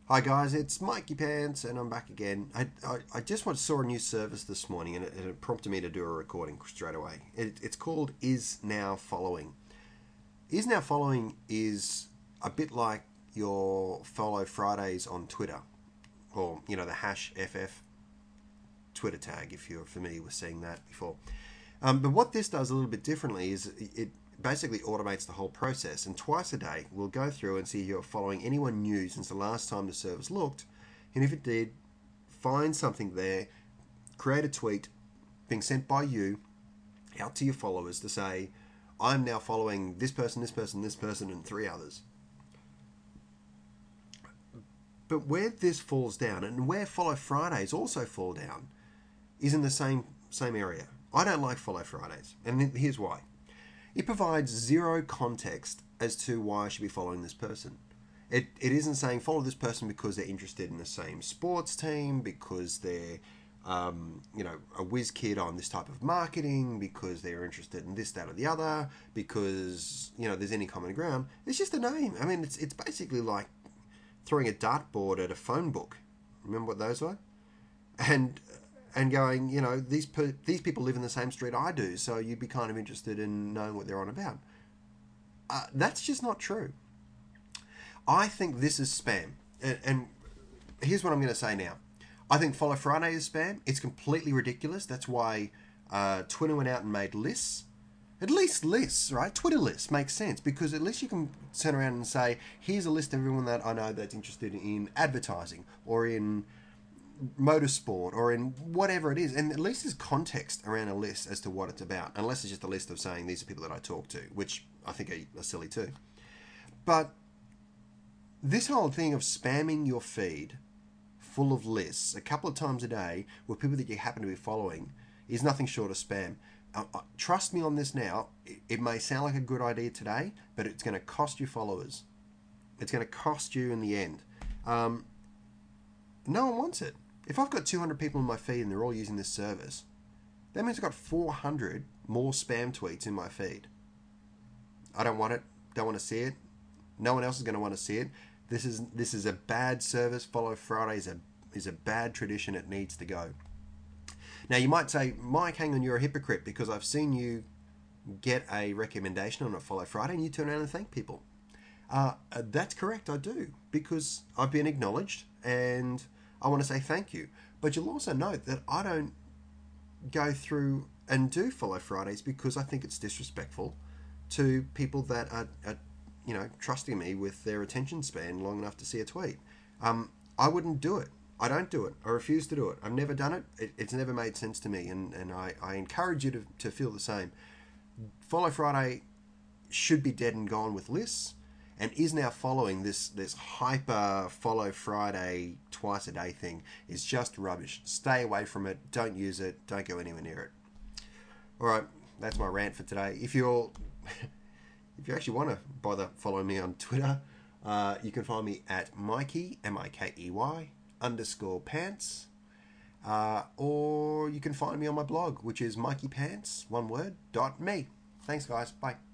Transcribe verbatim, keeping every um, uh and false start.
Hi guys, it's Mikey Pants, and I'm back again. I, I, I just want, saw a new service this morning, and it, it prompted me to do a recording straight away. It, it's called Is Now Following. Is Now Following is a bit like your Follow Fridays on Twitter, or you know the hash F F Twitter tag if you're familiar with seeing that before. Um, but what this does a little bit differently is it basically automates the whole process, and twice a day we'll go through and see if you're following anyone new since the last time the service looked, and if it did, find something there, create a tweet being sent by you out to your followers to say, I'm now following this person, this person, this person, and three others. But where this falls down, and where Follow Fridays also fall down, is in the same same area. I don't like Follow Fridays, and here's why. It provides zero context as to why I should be following this person. It it isn't saying follow this person because they're interested in the same sports team, because they're um, you know a whiz kid on this type of marketing, because they're interested in this, that, or the other, because you know there's any common ground. It's just a name. I mean, it's it's basically like throwing a dartboard at a phone book. Remember what those were? And and going, you know, these per, these people live in the same street I do, so you'd be kind of interested in knowing what they're on about. Uh, that's just not true. I think this is spam. And, and here's what I'm going to say now. I think Follow Friday is spam. It's completely ridiculous. That's why uh, Twitter went out and made lists. At least lists, right? Twitter lists makes sense, because at least you can turn around and say, here's a list of everyone that I know that's interested in advertising or in motorsport or in whatever it is, and at least there's context around a list as to what it's about, unless it's just a list of saying these are people that I talk to, which I think are, are silly too. But this whole thing of spamming your feed full of lists a couple of times a day with people that you happen to be following is nothing short of spam. Uh, uh, trust me on this now. It, it may sound like a good idea today, but it's going to cost you followers. It's going to cost you in the end. Um, no one wants it. If I've got two hundred people in my feed and they're all using this service, that means I've got four hundred more spam tweets in my feed. I don't want it. Don't want to see it. No one else is going to want to see it. This is this is a bad service. Follow Friday is a, is a bad tradition. It needs to go. Now, you might say, Mike, hang on, you're a hypocrite, because I've seen you get a recommendation on a Follow Friday and you turn around and thank people. Uh, that's correct, I do, because I've been acknowledged and I want to say thank you. But you'll also note that I don't go through and do Follow Fridays because I think it's disrespectful to people that are, are you know, trusting me with their attention span long enough to see a tweet. Um, I wouldn't do it. I don't do it. I refuse to do it. I've never done it. it it's never made sense to me, and, and I, I encourage you to, to feel the same. Follow Friday should be dead and gone with lists, and Is Now Following, this this hyper Follow Friday twice a day thing, is just rubbish. Stay away from it. Don't use it. Don't go anywhere near it. All right, that's my rant for today. If you're if you actually want to bother following me on Twitter, uh, you can find me at Mikey M I K E Y underscore pants, uh, or you can find me on my blog, which is Mikey Pants one word dot me. Thanks, guys. Bye.